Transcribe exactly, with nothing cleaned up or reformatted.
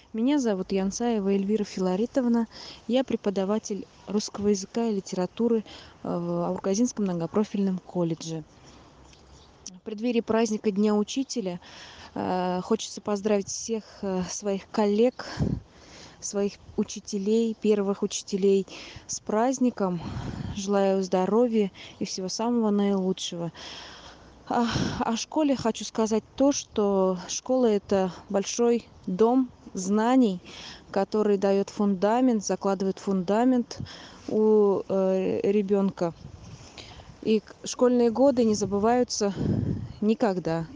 Меня зовут Янцаева Эльвира Филаритовна. Я преподаватель русского языка и литературы э, в Аурказинском многопрофильном колледже. В преддверии праздника Дня учителя э, хочется поздравить всех э, своих коллег, своих учителей, первых учителей с праздником. Желаю здоровья и всего самого наилучшего. А, о школе хочу сказать то, что школа – это большой дом знаний, который дает фундамент, закладывает фундамент у э, ребенка. И школьные годы не забываются никогда.